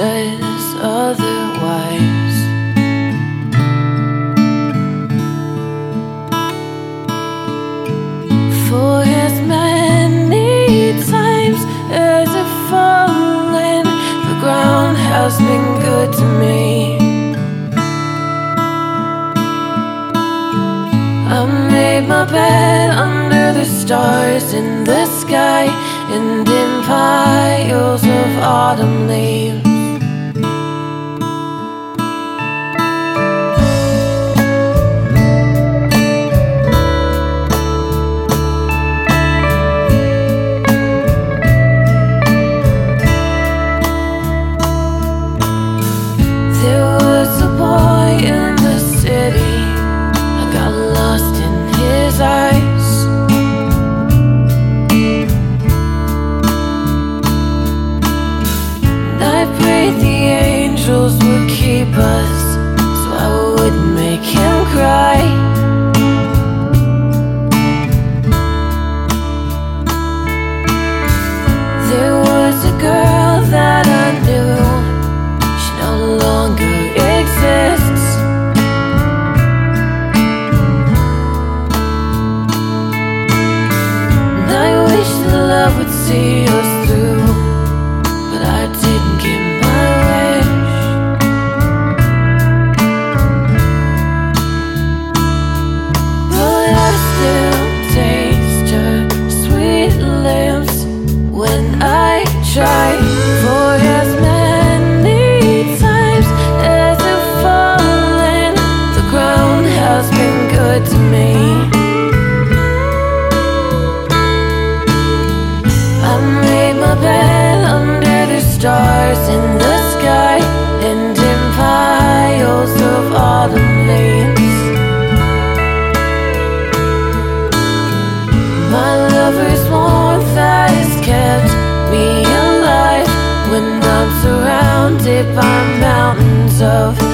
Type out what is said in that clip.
says otherwise. For as many times as I've fallen, the ground has been good to me. I made my bed under the stars in the sky and in piles of autumn leaves. There was a boy in the city, I got lost in his eyes. And I prayed the angels would keep us so I wouldn't make him cry. There was a girl that I knew, she no longer exists. And I wish that love would see us through, but I didn't get my wish. But I still taste her sweet lips when I try. For as many times as I've fallen, the ground has been good to me. I made my bed under the stars in the sky and in piles of autumn leaves. My lover's warmth that has kept me alive when I'm surrounded by mountains of